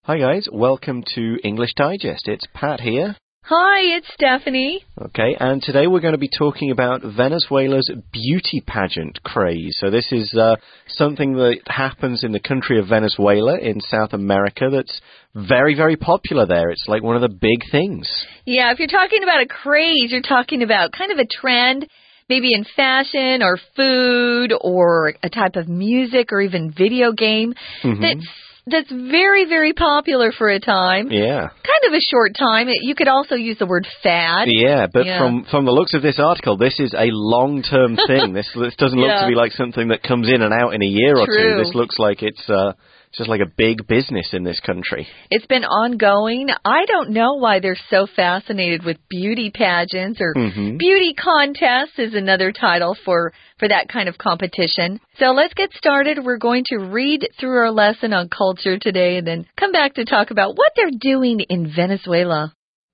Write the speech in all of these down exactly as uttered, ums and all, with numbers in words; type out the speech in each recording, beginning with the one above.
Hi guys, welcome to English Digest. It's Pat here. Hi, it's Stephanie. Okay, and today we're going to be talking about Venezuela's beauty pageant craze. So this is uh, something that happens in the country of Venezuela in South America that's very, very popular there. It's like one of the big things. Yeah, if you're talking about a craze, you're talking about kind of a trend, maybe in fashion or food or a type of music or even video game mm-hmm. that's That's very, very popular for a time. Yeah. Kind of a short time. You could also use the word fad. Yeah, but yeah. from from the looks of this article, this is a long-term thing. This this doesn't look yeah. to be like something that comes in and out in a year or True. two. This looks like it's uh, just like a big business in this country. It's been ongoing. I don't know why they're so fascinated with beauty pageants or mm-hmm. beauty contests is another title for, for that kind of competition. So let's get started. We're going to read through our lesson on culture today and then come back to talk about what they're doing in Venezuela.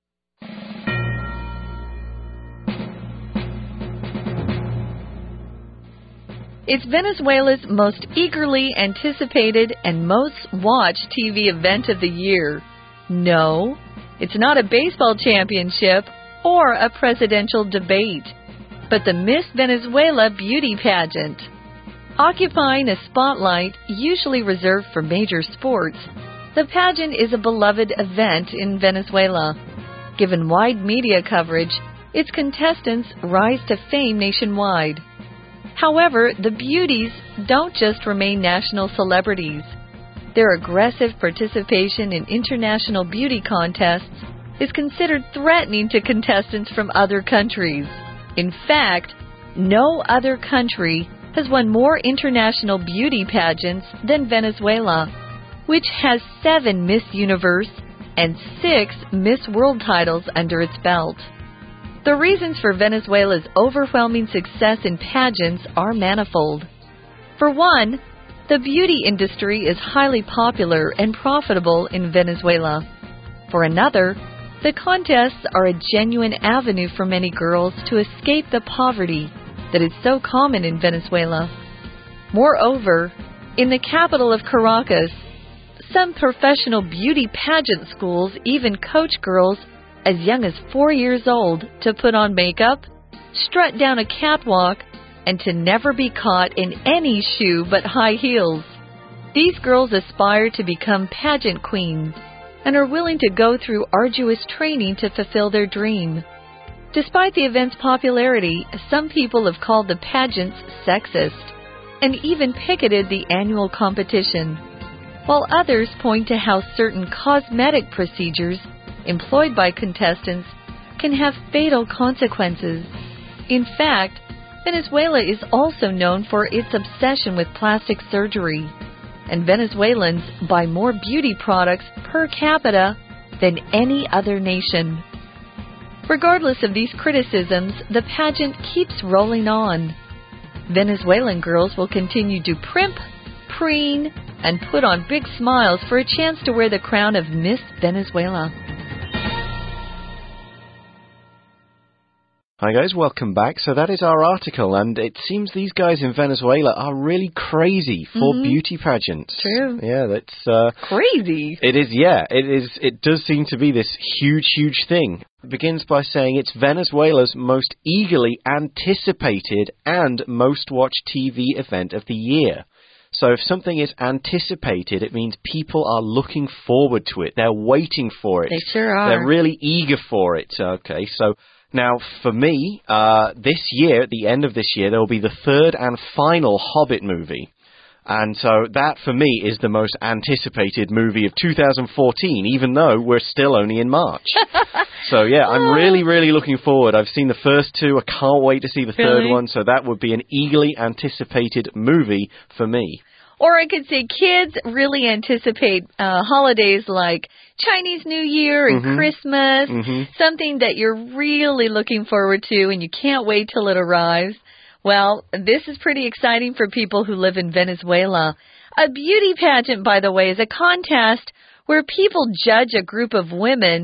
It's Venezuela's most eagerly anticipated and most watched T V event of the year. No, it's not a baseball championship or a presidential debate, but the Miss Venezuela beauty pageant. Occupying a spotlight usually reserved for major sports, the pageant is a beloved event in Venezuela. Given wide media coverage, its contestants rise to fame nationwide. However, the beauties don't just remain national celebrities. Their aggressive participation in international beauty contests is considered threatening to contestants from other countries. In fact, no other country has won more international beauty pageants than Venezuela, which has seven Miss Universe and six Miss World titles under its belt. The reasons for Venezuela's overwhelming success in pageants are manifold. For one, the beauty industry is highly popular and profitable in Venezuela. For another, the contests are a genuine avenue for many girls to escape the poverty that is so common in Venezuela. Moreover, in the capital of Caracas, some professional beauty pageant schools even coach girls as young as four years old to put on makeup, strut down a catwalk, and to never be caught in any shoe but high heels. These girls aspire to become pageant queens and are willing to go through arduous training to fulfill their dream. Despite the event's popularity, some people have called the pageants sexist and even picketed the annual competition, while others point to how certain cosmetic procedures employed by contestants can have fatal consequences. In fact, Venezuela is also known for its obsession with plastic surgery, and Venezuelans buy more beauty products per capita than any other nation. Regardless of these criticisms, the pageant keeps rolling on. Venezuelan girls will continue to primp, preen, and put on big smiles for a chance to wear the crown of Miss Venezuela. Hi guys, welcome back. So that is our article, and it seems these guys in Venezuela are really crazy for mm-hmm. beauty pageants. True. Yeah, that's uh, crazy. It is. Yeah, it is. It does seem to be this huge, huge thing. It begins by saying it's Venezuela's most eagerly anticipated and most watched T V event of the year. So if something is anticipated, it means people are looking forward to it. They're waiting for it. They sure are. They're really eager for it. Okay, so. Now, for me, uh, this year, at the end of this year, there will be the third and final Hobbit movie. And so that, for me, is the most anticipated movie of two thousand fourteen, even though we're still only in March. So, yeah, I'm really, really looking forward. I've seen the first two. I can't wait to see the third really? one. So that would be an eagerly anticipated movie for me. Or I could say kids really anticipate uh, holidays like Chinese New Year and mm-hmm. Christmas, mm-hmm. something that you're really looking forward to and you can't wait till it arrives. Well, this is pretty exciting for people who live in Venezuela. A beauty pageant, by the way, is a contest where people judge a group of women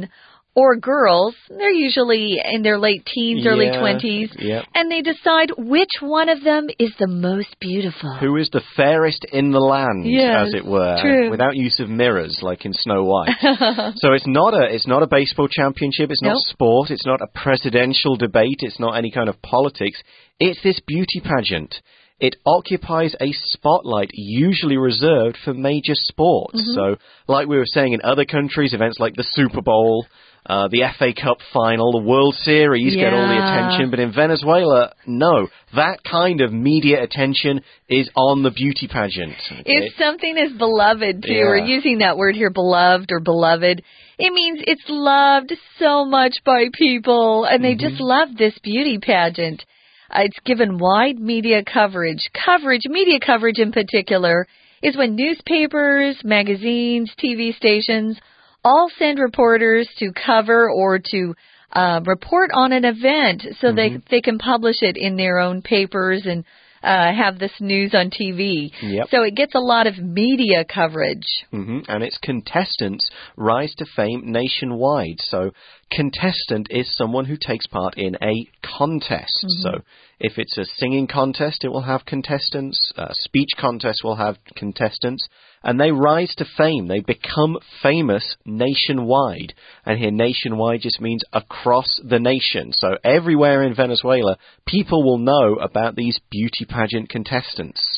or girls, they're usually in their late teens, early Yeah, twenties, yeah. and they decide which one of them is the most beautiful. Who is the fairest in the land, Yes, as it were, true. without use of mirrors, like in Snow White. So it's not a it's not a baseball championship. It's not Nope. sport. It's not a presidential debate. It's not any kind of politics. It's this beauty pageant. It occupies a spotlight usually reserved for major sports. Mm-hmm. So, like we were saying in other countries, events like the Super Bowl, uh, the F A Cup final, the World Series get all the Yeah. attention. But in Venezuela, no. That kind of media attention is on the beauty pageant. Okay? If something is beloved, too, Yeah. we're using that word here, beloved or beloved, it means it's loved so much by people, and they Mm-hmm. just love this beauty pageant. Uh, it's given wide media coverage. Coverage, media coverage in particular, is when newspapers, magazines, T V stations all send reporters to cover or to uh, report on an event so Mm-hmm. they they can publish it in their own papers and uh, have this news on T V. Yep. So it gets a lot of media coverage. hmm And its contestants rise to fame nationwide. So, contestant is someone who takes part in a contest. Mm-hmm. So, if it's a singing contest, it will have contestants. A speech contest will have contestants. And they rise to fame. They become famous nationwide. And here, nationwide just means across the nation. So, everywhere in Venezuela, people will know about these beauty pageant contestants.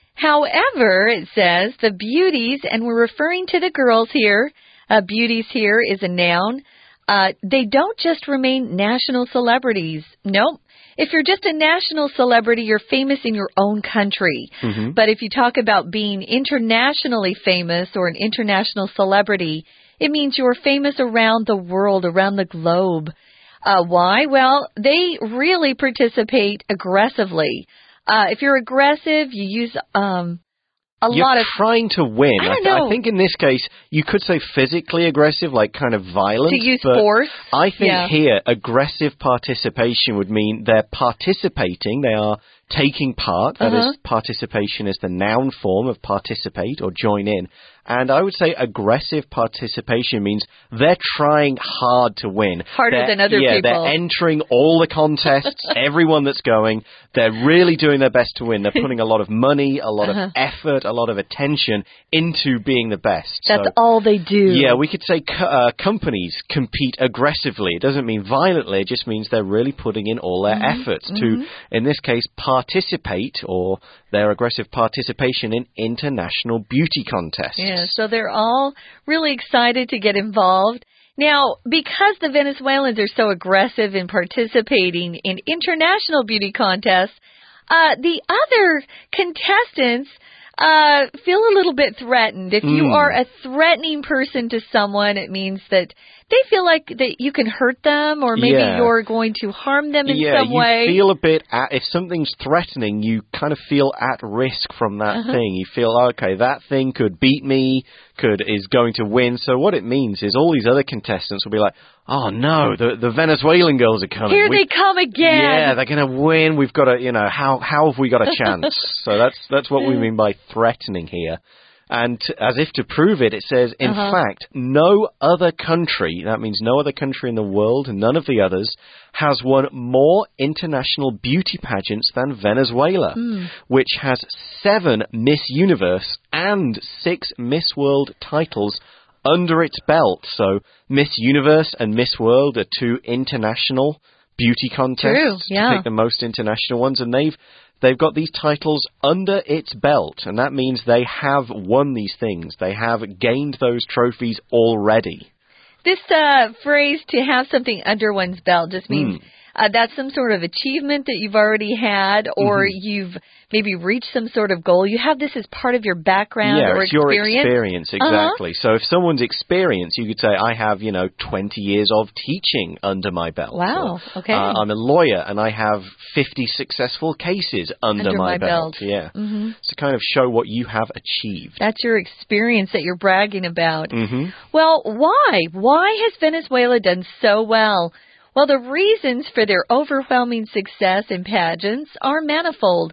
However, it says the beauties, and we're referring to the girls here, uh, beauties here is a noun, uh, they don't just remain national celebrities. Nope. If you're just a national celebrity, you're famous in your own country. Mm-hmm. But if you talk about being internationally famous or an international celebrity, it means you're famous around the world, around the globe. Uh, why? Well, they really participate aggressively. Uh, if you're aggressive, you use um, a You're lot of... trying to win. I don't th- know. I think in this case, you could say physically aggressive, like kind of violent. To use but force. I think Yeah. here, aggressive participation would mean they're participating, they are taking part. That Uh-huh. is, participation is the noun form of participate or join in. And I would say aggressive participation means they're trying hard to win. Harder They're- than other yeah, people. they're entering all the contests, everyone that's going. They're really doing their best to win. They're putting a lot of money, a lot Uh-huh. of effort, a lot of attention into being the best. That's So, all they do. yeah, we could say co- uh, companies compete aggressively. It doesn't mean violently. It just means they're really putting in all their Mm-hmm. efforts to, in this case, participate, or their aggressive participation in international beauty contests. Yeah, so they're all really excited to get involved. Now, because the Venezuelans are so aggressive in participating in international beauty contests, uh, the other contestants uh, feel a little bit threatened. If you Mm. are a threatening person to someone, it means that they feel like that you can hurt them, or maybe Yeah. you're going to harm them in yeah, some you way. feel a bit, at, if something's threatening, you kind of feel at risk from that Uh-huh. thing. You feel, okay, that thing could beat me, could is going to win. So what it means is all these other contestants will be like, oh no, the the Venezuelan girls are coming. Here We- they come again. Yeah, they're going to win. We've got to, you know, how how have we got a chance? So that's that's what we mean by threatening here. And t- as if to prove it, it says, in Uh-huh. fact, no other country, that means no other country in the world, none of the others, has won more international beauty pageants than Venezuela, Mm. which has seven Miss Universe and six Miss World titles under its belt. So Miss Universe and Miss World are two international beauty contests, True, yeah. to pick the most international ones, and they've they've got these titles under its belt, and that means they have won these things. They have gained those trophies already. This uh, phrase, to have something under one's belt, just means Mm. uh, that's some sort of achievement that you've already had, or Mm-hmm. you've maybe reached some sort of goal. You have this as part of your background Yeah, or it's your experience. experience, exactly. So if someone's experience, you could say, I have, you know, twenty years of teaching under my belt. Wow, Or, okay. uh, I'm a lawyer and I have fifty successful cases under, Under my, my belt. Yeah. hmm To kind of show what you have achieved. That's your experience that you're bragging about. hmm Well, why? Why has Venezuela done so well? Well, the reasons for their overwhelming success in pageants are manifold.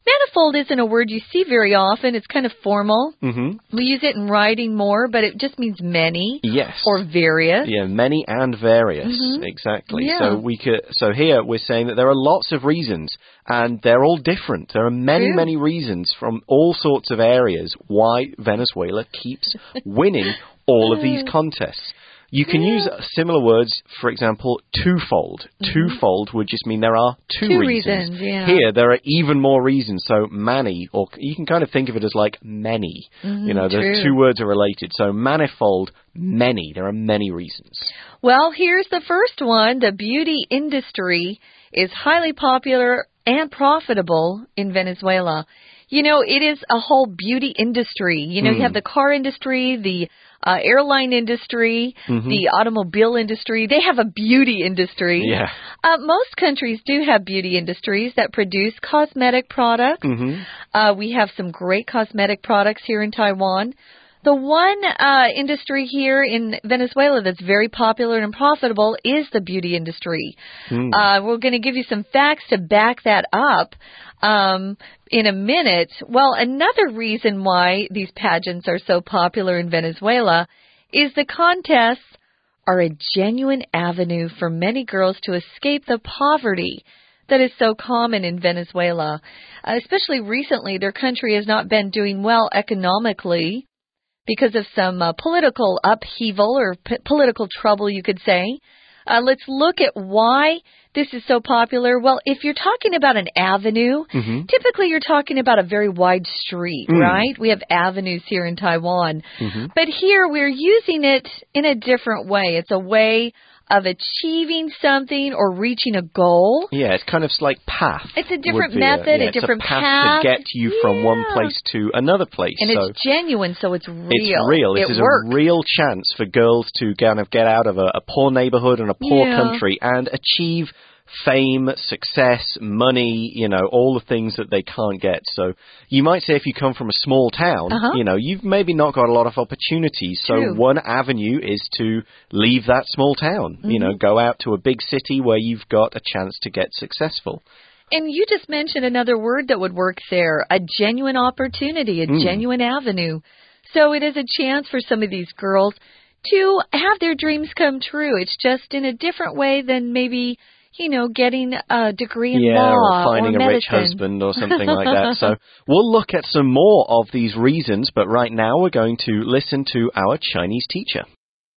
Manifold isn't a word you see very often. It's kind of formal. Mm-hmm. We use it in writing more, but it just means many. Yes. Or various. Yeah, many and various. Mm-hmm. Exactly. Yeah. So we could. So here we're saying that there are lots of reasons, and they're all different. There are many, True. many reasons from all sorts of areas why Venezuela keeps winning all of these contests. You can yeah. use similar words, for example, twofold. Mm-hmm. Twofold would just mean there are two, two reasons. reasons yeah. Here, there are even more reasons. So many, or you can kind of think of it as like many. Mm-hmm, you know, the true. two words are related. So manifold, many. There are many reasons. Well, here's the first one. The beauty industry is highly popular and profitable in Venezuela. You know, it is a whole beauty industry. You know, mm. you have the car industry, the uh, airline industry, mm-hmm. the automobile industry. They have a beauty industry. Yeah. Uh, most countries do have beauty industries that produce cosmetic products. Mm-hmm. Uh, we have some great cosmetic products here in Taiwan. The one uh, industry here in Venezuela that's very popular and profitable is the beauty industry. Mm. Uh, we're going to give you some facts to back that up um, in a minute. Well, another reason why these pageants are so popular in Venezuela is the contests are a genuine avenue for many girls to escape the poverty that is so common in Venezuela. Uh, especially recently, their country has not been doing well economically because of some uh, political upheaval or p- political trouble, you could say. Uh, let's look at why this is so popular. Well, if you're talking about an avenue, mm-hmm. typically you're talking about a very wide street, mm. right? We have avenues here in Taiwan. Mm-hmm. But here we're using it in a different way. It's a way of achieving something or reaching a goal. Yeah, it's kind of like path. It's a different a, method, yeah, a different it's a path, path to get you yeah. from one place to another place. And so it's genuine, so it's real. It's real. This it is works. a real chance for girls to kind of get out of a, a poor neighborhood and a poor yeah. country and achieve fame, success, money, you know, all the things that they can't get. So you might say if you come from a small town, uh-huh. you know, you've maybe not got a lot of opportunities. So True. one avenue is to leave that small town, mm-hmm. you know, go out to a big city where you've got a chance to get successful. And you just mentioned another word that would work there, a genuine opportunity, a mm. genuine avenue. So it is a chance for some of these girls to have their dreams come true. It's just in a different way than maybe, you know, getting a degree in yeah, law or finding or a medicine. rich husband or something like that. So we'll look at some more of these reasons, but right now we're going to listen to our Chinese teacher.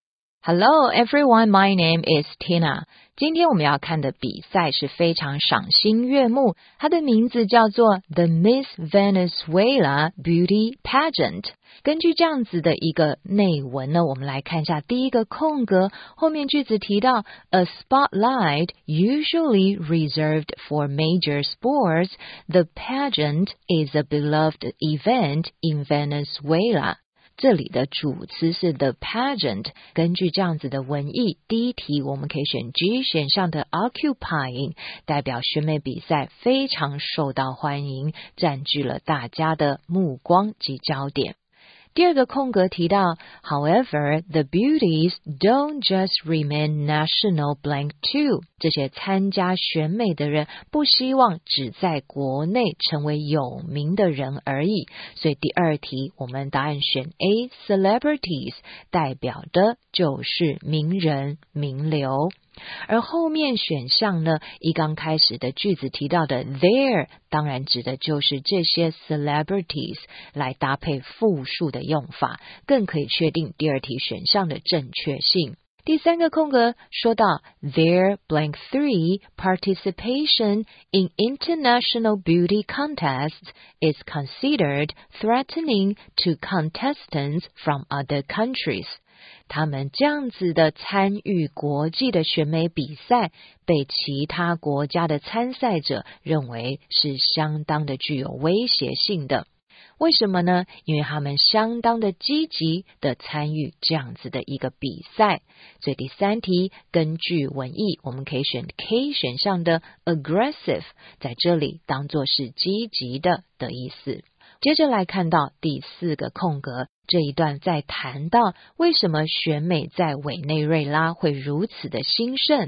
Hello everyone, my name is Tina. 今天我们要看的比赛是非常赏心悦目，它的名字叫做 The Miss Venezuela Beauty Pageant。根据这样子的一个内文呢，我们来看一下第一个空格，后面句子提到 A spotlight usually reserved for major sports, the pageant is a beloved event in Venezuela。这里的主词是 the pageant， 根据这样子的文意，第一题我们可以选 G 选项的 occupying， 代表选美比赛非常受到欢迎，占据了大家的目光及焦点。第二个空格提到 However, the beauties don't just remain national blank too. 这些参加选美的人不希望只在国内成为有名的人而已，所以第二题我们答案选 A, celebrities， 代表的就是名人名流。而后面选项呢，一刚开始的句子提到的 their 当然指的就是这些 celebrities 来搭配复数的用法，更可以确定第二题选项的正确性。第三个空格说到 their blank three participation in international beauty contests is considered threatening to contestants from other countries。他们这样子的参与国际的选美比赛，被其他国家的参赛者认为是相当的具有威胁性的。为什么呢？因为他们相当的积极的参与这样子的一个比赛。所以第三题根据文意，我们可以选 K 选项的 aggressive， 在这里当作是积极的的意思。接着来看到第四个空格，这一段在谈到为什么选美在委内瑞拉会如此的兴盛。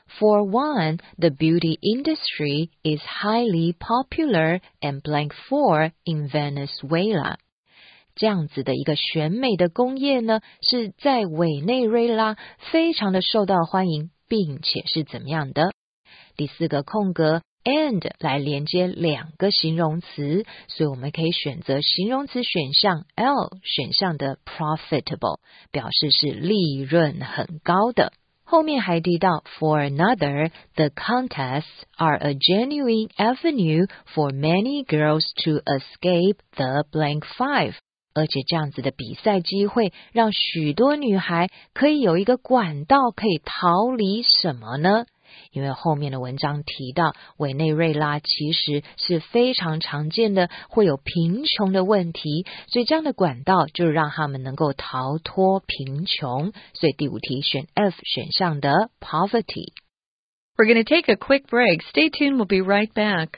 For one, the beauty industry is highly popular and blank four in Venezuela. 这样子的一个选美的工业呢，是在委内瑞拉非常的受到欢迎，并且是怎么样的？第四个空格 and 来连接两个形容词，所以我们可以选择形容词选项 L 选项的 profitable， 表示是利润很高的。后面还提到 For another, the contests are a genuine avenue for many girls to escape the blank five. 而且这样子的比赛机会让许多女孩可以有一个管道可以逃离什么呢？因为后面的文章提到委内瑞拉其实是非常常见的会有贫穷的问题，所以这样的管道就让他们能够逃脱贫穷，所以第五题选 F 选项的 poverty。 We're going to take a quick break. Stay tuned, we'll be right back.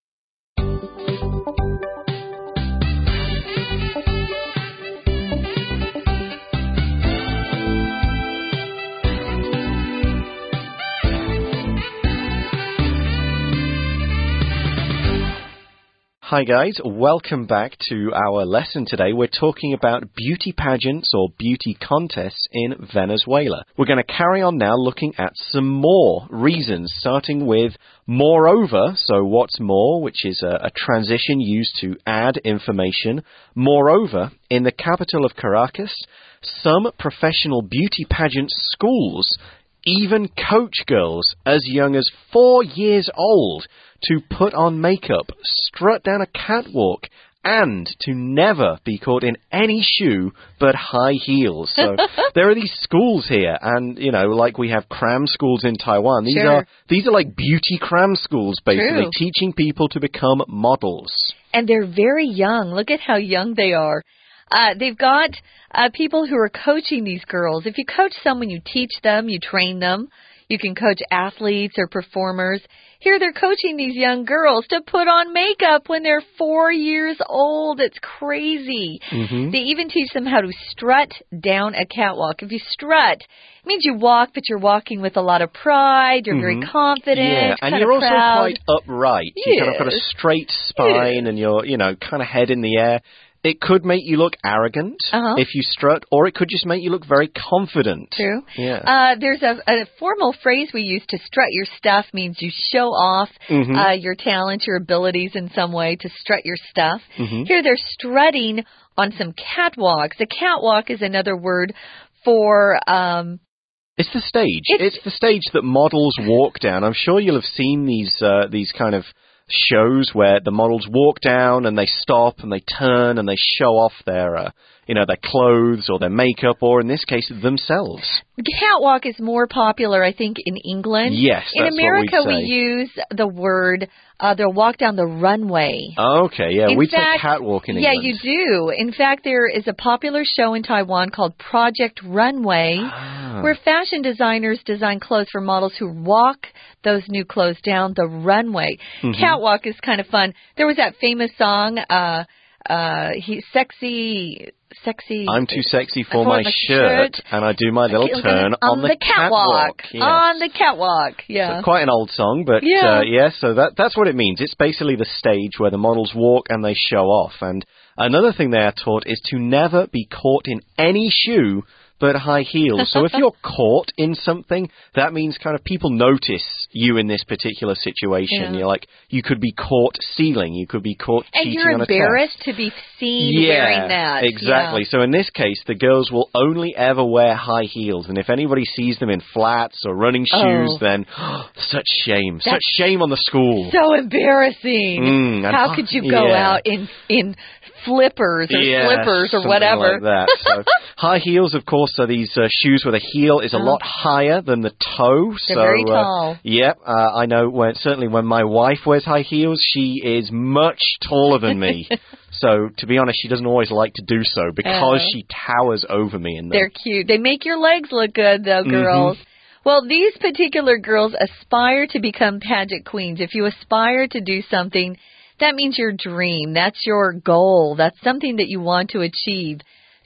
Hi guys, welcome back to our lesson today. We're talking about beauty pageants or beauty contests in Venezuela. We're going to carry on now looking at some more reasons, starting with moreover, so what's more, which is a, a transition used to add information. Moreover, in the capital of Caracas, some professional beauty pageant schools even coach girls as young as four years old to put on makeup, strut down a catwalk, and to never be caught in any shoe but high heels. So there are these schools here, and, you know, like we have cram schools in Taiwan. These sure. are these are like beauty cram schools, basically, True. teaching people to become models. And they're very young. Look at how young they are. Uh, they've got uh, people who are coaching these girls. If you coach someone, you teach them, you train them. You can coach athletes or performers. Here they're coaching these young girls to put on makeup when they're four years old. It's crazy. Mm-hmm. They even teach them how to strut down a catwalk. If you strut, it means you walk, but you're walking with a lot of pride. You're mm-hmm. very confident. Yeah, and you're also proud. quite upright. Yes. You kind of got a straight spine, yes. and you're, you know, kind of head in the air. It could make you look arrogant uh-huh. if you strut, or it could just make you look very confident. True. Yeah. Uh, there's a, a formal phrase we use to strut your stuff, means you show off mm-hmm. uh, your talents, your abilities in some way to strut your stuff. Mm-hmm. Here they're strutting on some catwalks. A catwalk is another word for... Um, it's the stage. It's, it's the stage that models walk down. I'm sure you'll have seen these uh, these kind of shows where the models walk down and they stop and they turn and they show off their, uh, you know, their clothes or their makeup, or in this case, themselves. Catwalk is more popular, I think, in England. Yes, in that's America, what we'd say. we use the word, uh, they'll walk down the runway. Okay, yeah, in we'd fact, say catwalk in yeah, England. you do. In fact, there is a popular show in Taiwan called Project Runway, ah. where fashion designers design clothes for models who walk those new clothes down the runway. Mm-hmm. Catwalk is kind of fun. There was that famous song, uh, uh, he, sexy... Sexy. I'm too sexy for, for my, my shirt, shirt, and I do my little on, turn on, on the, the catwalk. catwalk. Yes. On the catwalk, yeah. So quite an old song, but yeah. Uh, yeah, so that that's what it means. It's basically the stage where the models walk and they show off. And another thing they are taught is to never be caught in any shoe but high heels. So if you're caught in something, that means kind of people notice you in this particular situation. Yeah. You're like, you could be caught stealing, you could be caught and cheating you're on a test. embarrassed to be seen yeah, wearing that. Exactly. Yeah. So in this case, the girls will only ever wear high heels. And if anybody sees them in flats or running shoes, oh. then oh, such shame. That's such shame on the school. So embarrassing. Mm, How could you go yeah. out in in flippers or yeah, slippers or whatever? Like that. So, high heels, of course, are these uh, shoes where the heel is a uh-huh. lot higher than the toe. They're so, very uh, tall. Yep, uh, I know. When, certainly, when my wife wears high heels, she is much taller than me. So, to be honest, she doesn't always like to do so because uh, she towers over me in them. They're cute. They make your legs look good, though, girls. Mm-hmm. Well, these particular girls aspire to become pageant queens. If you aspire to do something, that means your dream. That's your goal. That's something that you want to achieve.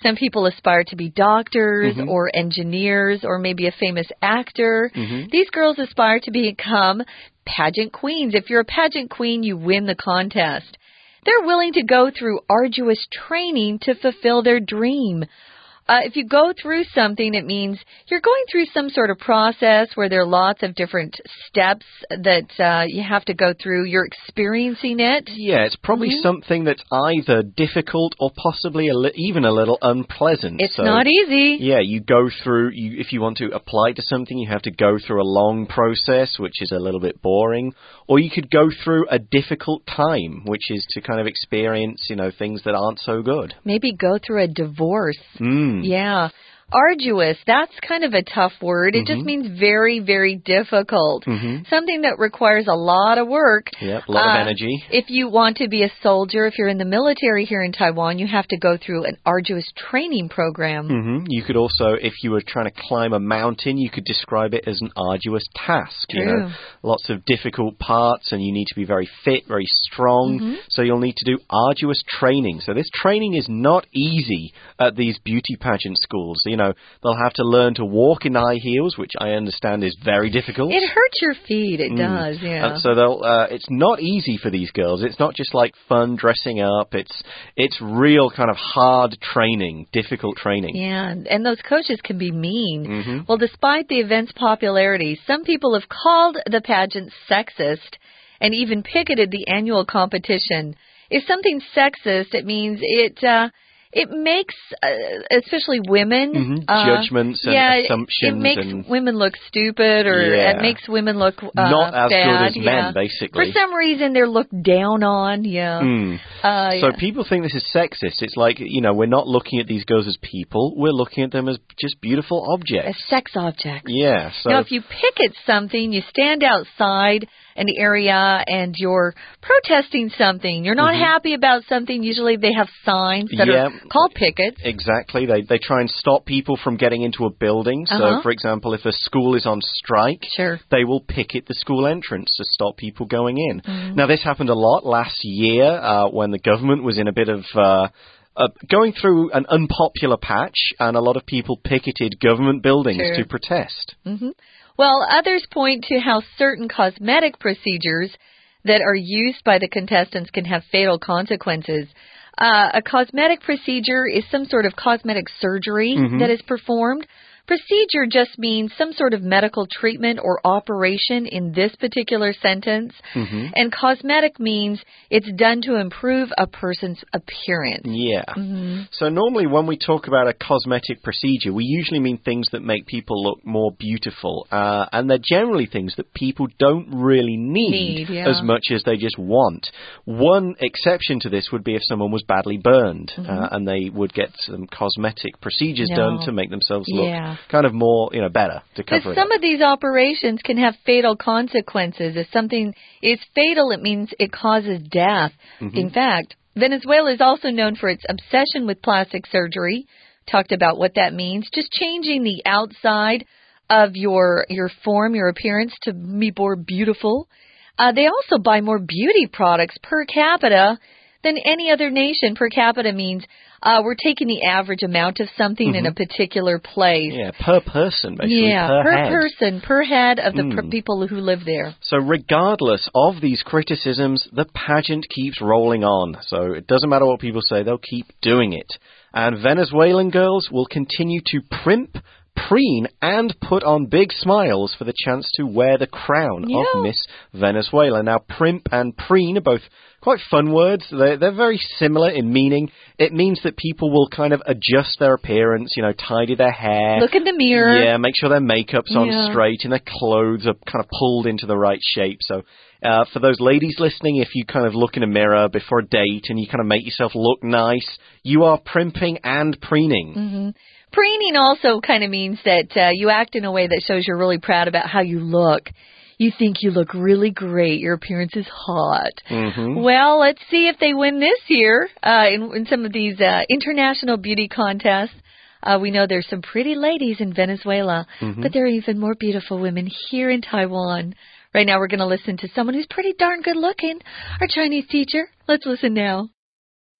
Some people aspire to be doctors Mm-hmm. or engineers or maybe a famous actor. Mm-hmm. These girls aspire to become pageant queens. If you're a pageant queen, you win the contest. They're willing to go through arduous training to fulfill their dream. Uh, if you go through something, it means you're going through some sort of process where there are lots of different steps that uh, you have to go through. You're experiencing it. Yeah, it's probably Mm-hmm. something that's either difficult or possibly a li- even a little unpleasant. It's so, not easy. Yeah, you go through, you, if you want to apply to something, you have to go through a long process, which is a little bit boring. Or you could go through a difficult time, which is to kind of experience, you know, things that aren't so good. Maybe go through a divorce. Mm. Yeah. Arduous, that's kind of a tough word. It Mm-hmm. just means very, very difficult. Mm-hmm. Something that requires a lot of work. Yep, a lot Uh, of energy. If you want to be a soldier, if you're in the military here in Taiwan, you have to go through an arduous training program. Mm-hmm. You could also, if you were trying to climb a mountain, you could describe it as an arduous task. True. You know, lots of difficult parts, and you need to be very fit, very strong. Mm-hmm. So you'll need to do arduous training. So this training is not easy at these beauty pageant schools. You know, they'll have to learn to walk in high heels, which I understand is very difficult. It hurts your feet. It Mm. does, yeah. And so they'll. Uh, it's not easy for these girls. It's not just like fun dressing up. It's it's real kind of hard training, difficult training. Yeah, and- and those coaches can be mean. Mm-hmm. Well, despite the event's popularity, some people have called the pageant sexist and even picketed the annual competition. If something's sexist, it means it uh, it makes, uh, especially women, Mm-hmm. uh, Judgments and yeah, assumptions it makes and women look stupid, or Yeah. it makes women look uh, not as bad. good as yeah. men, basically. For some reason, they're looked down on. Yeah. Mm. Uh, So yeah. people think this is sexist. It's like, you know, we're not looking at these girls as people. We're looking at them as just beautiful a objects. sex object. Yeah. So Now, if you picket something, you stand outside an area and you're protesting something. You're not Mhm. happy about something. Usually they have signs that Yeah. are called pickets. exactly, they they try and stop people from getting into a building. So, Uh-huh. for example, if a school is on strike, Sure. they will picket the school entrance to stop people going in. Mhm. Now, this happened a lot last year uh, when the government was in a bit of uh, uh, going through an unpopular patch, and a lot of people picketed government buildings Sure. to protest. hmm Well, others point to how certain cosmetic procedures that are used by the contestants can have fatal consequences. Uh, a cosmetic procedure is some sort of cosmetic surgery Mhm. that is performed. Procedure just means some sort of medical treatment or operation in this particular sentence. Mhm. And cosmetic means it's done to improve a person's appearance. Yeah. hmm So normally when we talk about a cosmetic procedure, we usually mean things that make people look more beautiful. Uh, and they're generally things that people don't really need, Need, yeah. as much as they just want. One exception to this would be if someone was badly burned, uh, and they would get some cosmetic procedures No. done to make themselves look Yeah. kind of more, you know, better, to cover Because it some up. of these operations can have fatal consequences. If something is fatal, it means it causes death. Mhm. In fact, Venezuela is also known for its obsession with plastic surgery. Talked about what that means. Just changing the outside of your your form, your appearance to be more beautiful. Uh, they also buy more beauty products per capita than any other nation. Per capita means uh, we're taking the average amount of something in a particular place. Yeah, per person, basically, Yeah, per, per head. person, per head of the per Mm. people who live there. So regardless of these criticisms, the pageant keeps rolling on. So it doesn't matter what people say, they'll keep doing it. And Venezuelan girls will continue to primp, preen, and put on big smiles for the chance to wear the crown Yeah. of Miss Venezuela. Now, primp and preen are both quite fun words. They're, they're very similar in meaning. It means that people will kind of adjust their appearance, you know, tidy their hair. Look in the mirror. Yeah, make sure their makeup's on Yeah. straight and their clothes are kind of pulled into the right shape. So uh, for those ladies listening, if you kind of look in a mirror before a date and you kind of make yourself look nice, you are primping and preening. hmm Preening also kind of means that uh, you act in a way that shows you're really proud about how you look. You think you look really great. Your appearance is hot. Mm-hmm. Well, let's see if they win this year uh, in, in some of these uh, international beauty contests. Uh, we know there's some pretty ladies in Venezuela, Mhm. but there are even more beautiful women here in Taiwan. Right now we're going to listen to someone who's pretty darn good looking, our Chinese teacher. Let's listen now.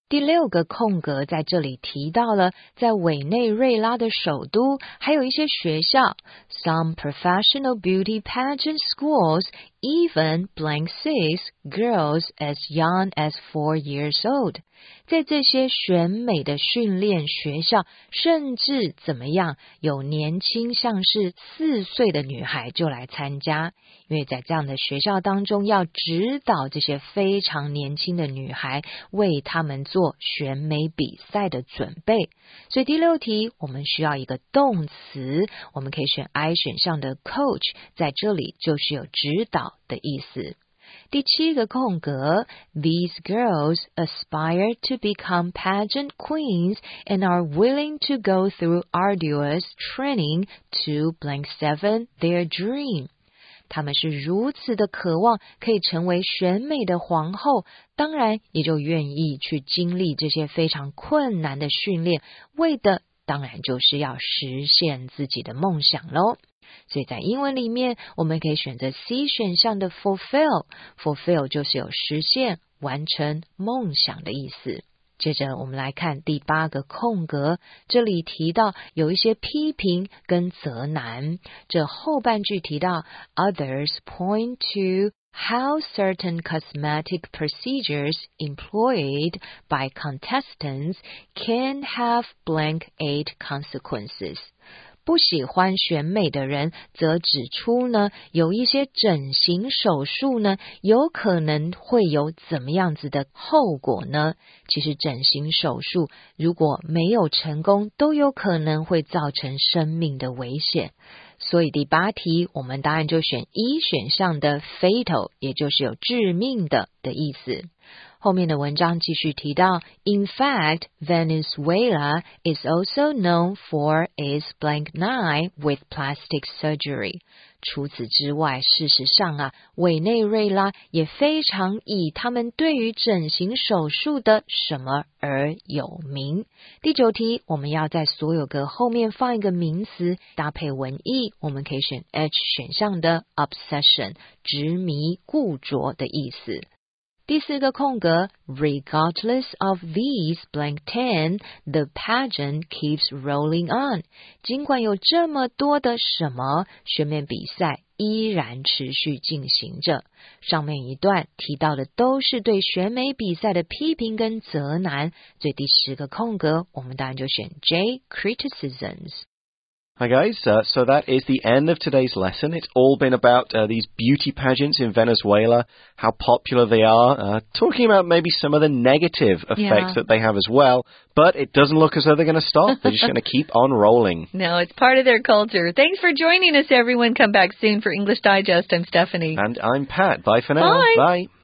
第六个空格在这里提到了，在委内瑞拉的首都还有一些学校 Some professional beauty pageant schools even blank sees girls as young as four years old. 在这些选美的训练学校，甚至怎么样，有年轻像是四岁的女孩就来参加，因为在这样的学校当中，要指导这些非常年轻的女孩，为她们做选美比赛的准备。所以第六题我们需要一个动词，我们可以选 I 选项的 coach， 在这里就是有指导的意思。第七个空格 These girls aspire to become pageant queens and are willing to go through arduous training to blank seven their dream. 她们是如此的渴望可以成为选美的皇后，当然也就愿意去经历这些非常困难的训练，为的当然就是要实现自己的梦想咯。所以在英文里面我们可以选择 C 选项的 fulfill， fulfill 就是有实现完成梦想的意思。接着我们来看第八个空格，这里提到有一些批评跟责难，这后半句提到 Others point to how certain cosmetic procedures employed by contestants can have blank eight consequences。不喜欢选美的人则指出呢，有一些整形手术呢，有可能会有怎么样子的后果呢？其实整形手术如果没有成功，都有可能会造成生命的危险。所以第八题我们答案就选一选项的 fatal， 也就是有致命的的意思。后面的文章继续提到 In fact, Venezuela is also known for its blank nine with plastic surgery. 除此之外，事实上啊，委内瑞拉也非常以他们对于整形手术的什么而有名。第九题，我们要在所有个后面放一个名词，搭配文意，我们可以选 H 选项的 obsession， 执迷固着的意思。第四个空格 Regardless of these blank ten, the pageant keeps rolling on. 尽管有这么多的什么，选美比赛依然持续进行着。上面一段提到的都是对选美比赛的批评跟责难，所以第十个空格我们当然就选 J, criticisms。Hi guys, uh, so that is the end of today's lesson. It's all been about uh, these beauty pageants in Venezuela, how popular they are, uh, talking about maybe some of the negative effects yeah. that they have as well, but it doesn't look as though they're going to stop. They're just going to keep on rolling. No, it's part of their culture. Thanks for joining us, everyone. Come back soon for English Digest. I'm Stephanie. And I'm Pat. Bye for now. Bye. Bye.